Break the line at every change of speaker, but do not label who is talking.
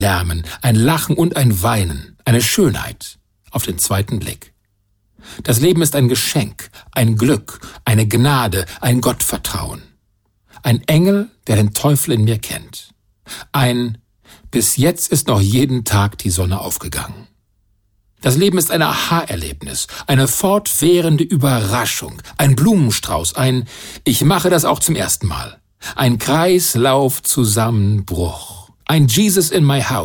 Lärmen, ein Lachen und ein Weinen, eine Schönheit auf den zweiten Blick. Das Leben ist ein Geschenk, ein Glück, eine Gnade, ein Gottvertrauen. Ein Engel, der den Teufel in mir kennt. Bis jetzt ist noch jeden Tag die Sonne aufgegangen. Das Leben ist ein Aha-Erlebnis, eine fortwährende Überraschung, ein Blumenstrauß, Ich mache das auch zum ersten Mal, ein Kreislaufzusammenbruch, ein Jesus in my house.